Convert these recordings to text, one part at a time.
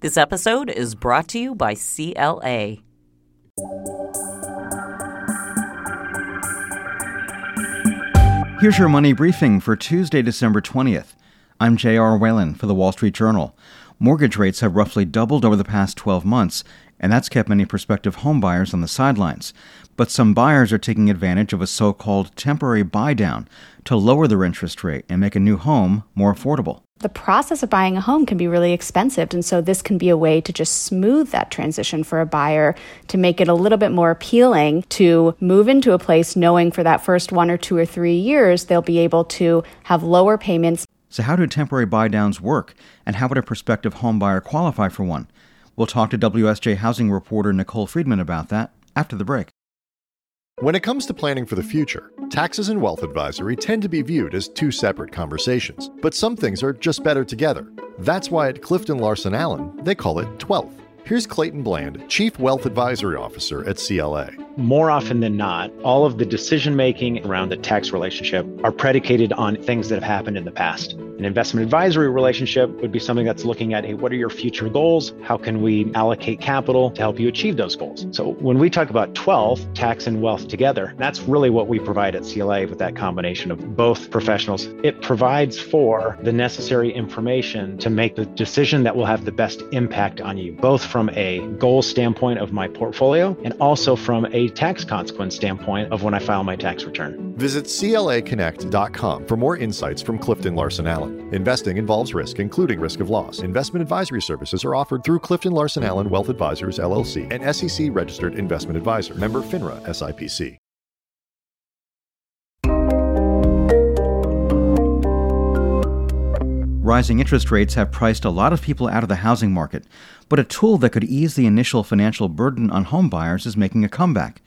This episode is brought to you by CLA. Here's your money briefing for Tuesday, December 20th. I'm J.R. Whalen for the Wall Street Journal. Mortgage rates have roughly doubled over the past 12 months, and that's kept many prospective home buyers on the sidelines. But some buyers are taking advantage of a so-called temporary buy-down to lower their interest rate and make a new home more affordable. The process of buying a home can be really expensive, and so this can be a way to just smooth that transition for a buyer to make it a little bit more appealing to move into a place knowing for that first 1 or 2 or 3 years they'll be able to have lower payments. So how do temporary buy-downs work, and how would a prospective home buyer qualify for one? We'll talk to WSJ housing reporter Nicole Friedman about that after the break. When it comes to planning for the future, taxes and wealth advisory tend to be viewed as two separate conversations, but some things are just better together. That's why at Clifton Larson Allen, they call it 12th. Here's Clayton Bland, Chief Wealth Advisory Officer at CLA. More often than not, all of the decision-making around the tax relationship are predicated on things that have happened in the past. An investment advisory relationship would be something that's looking at, hey, what are your future goals? How can we allocate capital to help you achieve those goals? So when we talk about 12, tax and wealth together, that's really what we provide at CLA with that combination of both professionals. It provides for the necessary information to make the decision that will have the best impact on you, both from a goal standpoint of my portfolio and also from a tax consequence standpoint of when I file my tax return. Visit CLAconnect.com for more insights from Clifton Larson Allen. Investing involves risk, including risk of loss. Investment advisory services are offered through Clifton Larson Allen Wealth Advisors, LLC, an SEC-registered investment advisor. Member FINRA, SIPC. Rising interest rates have priced a lot of people out of the housing market, but a tool that could ease the initial financial burden on home buyers is making a comeback.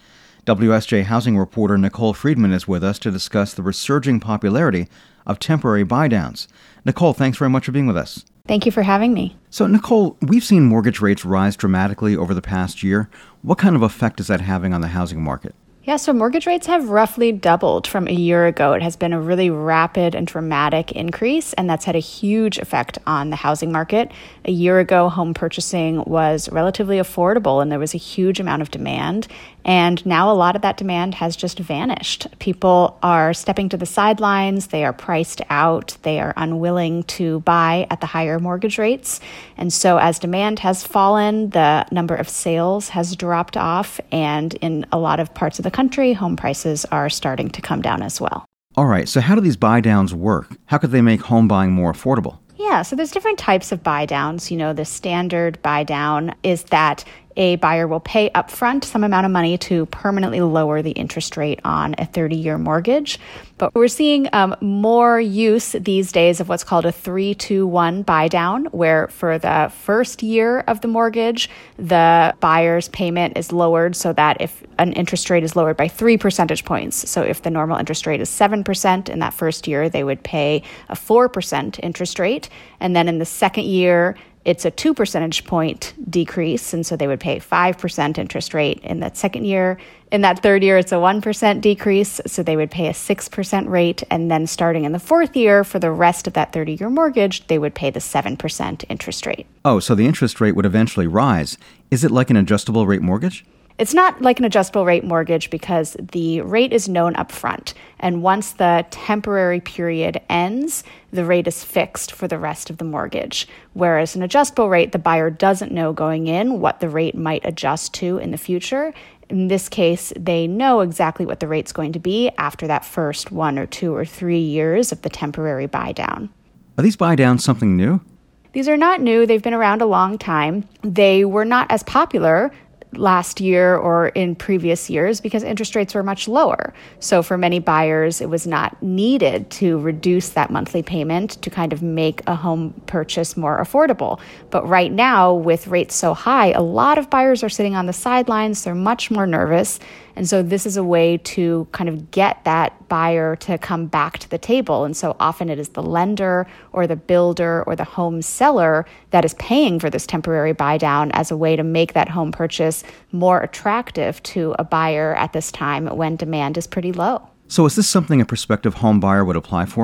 WSJ housing reporter Nicole Friedman is with us to discuss the resurging popularity of temporary buy-downs. Nicole, thanks very much for being with us. Thank you for having me. So, Nicole, we've seen mortgage rates rise dramatically over the past year. What kind of effect is that having on the housing market? Yeah, so mortgage rates have roughly doubled from a year ago. It has been a really rapid and dramatic increase, and that's had a huge effect on the housing market. A year ago, home purchasing was relatively affordable, and there was a huge amount of demand. And now a lot of that demand has just vanished. People are stepping to the sidelines. They are priced out. They are unwilling to buy at the higher mortgage rates. And so as demand has fallen, the number of sales has dropped off. And in a lot of parts of the country, home prices are starting to come down as well. All right. So how do these buy-downs work? How could they make home buying more affordable? Yeah, so there's different types of buy-downs. You know, the standard buy-down is that a buyer will pay upfront some amount of money to permanently lower the interest rate on a 30-year mortgage. But we're seeing more use these days of what's called a 3-2-1 buy-down, where for the first year of the mortgage, the buyer's payment is lowered so that if an interest rate is lowered by 3 percentage points, so if the normal interest rate is 7% in that first year, they would pay a 4% interest rate. And then in the second year, it's a 2 percentage point decrease, and so they would pay 5% interest rate in that second year. In that third year, it's a 1% decrease, so they would pay a 6% rate. And then starting in the fourth year, for the rest of that 30-year mortgage, they would pay the 7% interest rate. Oh, so the interest rate would eventually rise. Is it like an adjustable rate mortgage? It's not like an adjustable rate mortgage because the rate is known up front. And once the temporary period ends, the rate is fixed for the rest of the mortgage. Whereas an adjustable rate, the buyer doesn't know going in what the rate might adjust to in the future. In this case, they know exactly what the rate's going to be after that first 1 or 2 or 3 years of the temporary buy-down. Are these buy-downs something new? These are not new. They've been around a long time. They were not as popular last year or in previous years because interest rates were much lower. So for many buyers, it was not needed to reduce that monthly payment to kind of make a home purchase more affordable. But right now, with rates so high, a lot of buyers are sitting on the sidelines. They're much more nervous. And so this is a way to kind of get that buyer to come back to the table. And so often it is the lender or the builder or the home seller that is paying for this temporary buy down as a way to make that home purchase more attractive to a buyer at this time when demand is pretty low. So is this something a prospective home buyer would apply for?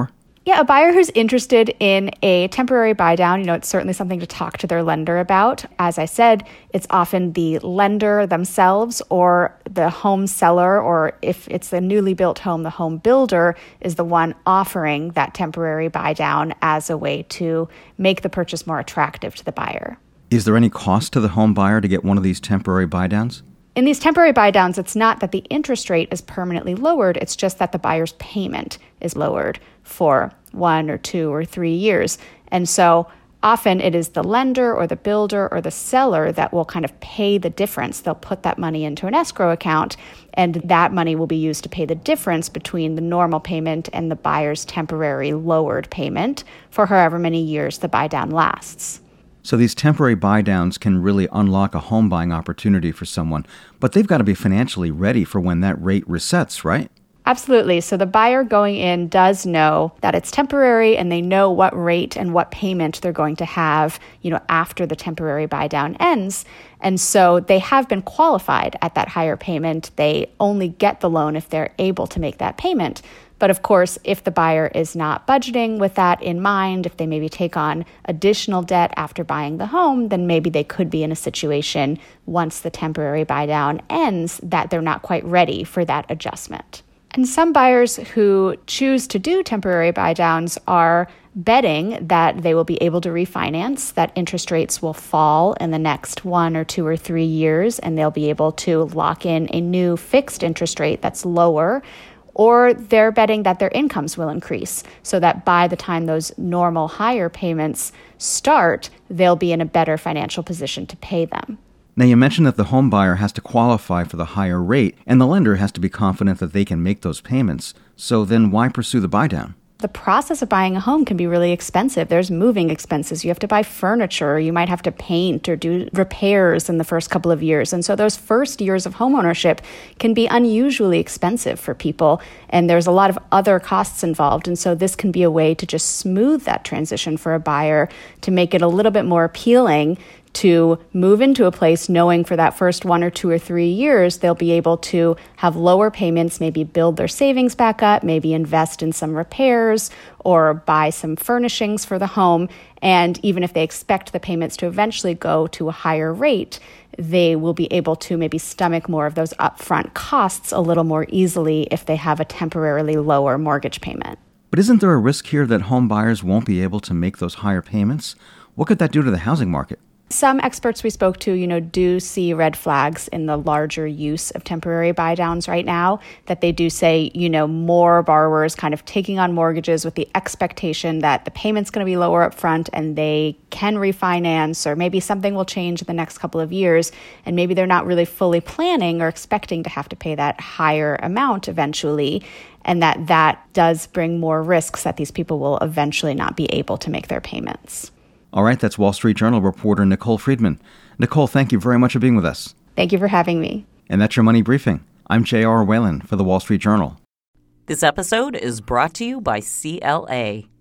Yeah, a buyer who's interested in a temporary buy down, it's certainly something to talk to their lender about. As I said, it's often the lender themselves or the home seller, or if it's a newly built home, the home builder is the one offering that temporary buy down as a way to make the purchase more attractive to the buyer. Is there any cost to the home buyer to get one of these temporary buy downs? In these temporary buy downs, it's not that the interest rate is permanently lowered, it's just that the buyer's payment is lowered for 1 or 2 or 3 years. And so often it is the lender or the builder or the seller that will kind of pay the difference. They'll put that money into an escrow account, and that money will be used to pay the difference between the normal payment and the buyer's temporary lowered payment for however many years the buy down lasts. So these temporary buy downs can really unlock a home buying opportunity for someone, but they've got to be financially ready for when that rate resets, right? Absolutely. So the buyer going in does know that it's temporary, and they know what rate and what payment they're going to have, after the temporary buy down ends. And so they have been qualified at that higher payment. They only get the loan if they're able to make that payment. But of course, if the buyer is not budgeting with that in mind, if they maybe take on additional debt after buying the home, then maybe they could be in a situation once the temporary buy down ends that they're not quite ready for that adjustment. And some buyers who choose to do temporary buy downs are betting that they will be able to refinance, that interest rates will fall in the next 1 or 2 or 3 years, and they'll be able to lock in a new fixed interest rate that's lower. Or they're betting that their incomes will increase so that by the time those normal higher payments start, they'll be in a better financial position to pay them. Now, you mentioned that the home buyer has to qualify for the higher rate, and the lender has to be confident that they can make those payments. So then why pursue the buy down? The process of buying a home can be really expensive. There's moving expenses. You have to buy furniture. You might have to paint or do repairs in the first couple of years. And so those first years of homeownership can be unusually expensive for people. And there's a lot of other costs involved. And so this can be a way to just smooth that transition for a buyer, to make it a little bit more appealing to move into a place knowing for that first 1 or 2 or 3 years, they'll be able to have lower payments, maybe build their savings back up, maybe invest in some repairs or buy some furnishings for the home. And even if they expect the payments to eventually go to a higher rate, they will be able to maybe stomach more of those upfront costs a little more easily if they have a temporarily lower mortgage payment. But isn't there a risk here that home buyers won't be able to make those higher payments? What could that do to the housing market? Some experts we spoke to, do see red flags in the larger use of temporary buy downs right now, that they do say, more borrowers kind of taking on mortgages with the expectation that the payment's going to be lower up front and they can refinance, or maybe something will change in the next couple of years, and maybe they're not really fully planning or expecting to have to pay that higher amount eventually, and that does bring more risks that these people will eventually not be able to make their payments. All right, that's Wall Street Journal reporter Nicole Friedman. Nicole, thank you very much for being with us. Thank you for having me. And that's your Money Briefing. I'm J.R. Whalen for the Wall Street Journal. This episode is brought to you by CLA.